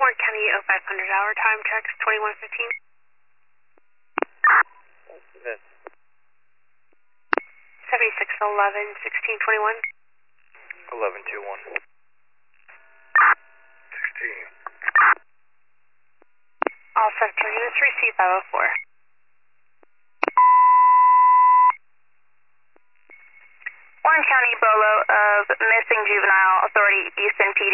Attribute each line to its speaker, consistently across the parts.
Speaker 1: Warren County 0500 hour time checks 2115.
Speaker 2: Yes.
Speaker 1: 7611 1621.
Speaker 2: 1121. 16.
Speaker 1: All sector units receive 504.
Speaker 3: Warren County Bolo of Missing Juvenile Authority, Easton PD.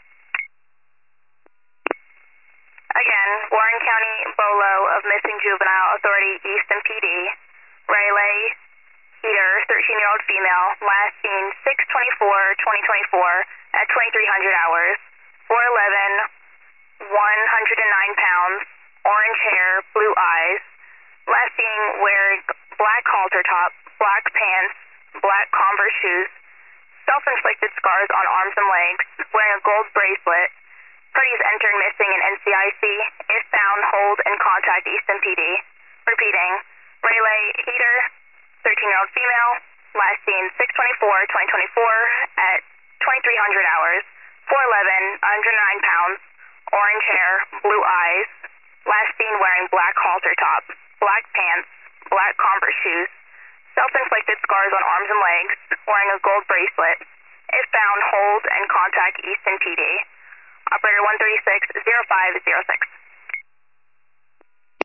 Speaker 3: Again, Warren County Bolo of Missing Juvenile Authority, Easton PD. Rayleigh Heater, 13-year-old female, last seen 6/24/2024 at 2300 hours. 4'11", 109 pounds, orange hair, blue eyes. Last seen wearing black halter top, black pants, black Converse shoes, self-inflicted scars on arms and legs, wearing a gold bracelet. Parties entered missing in NCIC. If found, hold and contact Easton PD. Repeating, Rayleigh Heater, 13-year-old female, last seen 6/24/2024 at 2300 hours. 4'11", 109 pounds, orange hair, blue eyes. Last seen wearing black halter top, black pants, black Converse shoes, self-inflicted scars on arms and legs, wearing a gold bracelet. If found, hold and contact Easton PD. Operator 136-0506.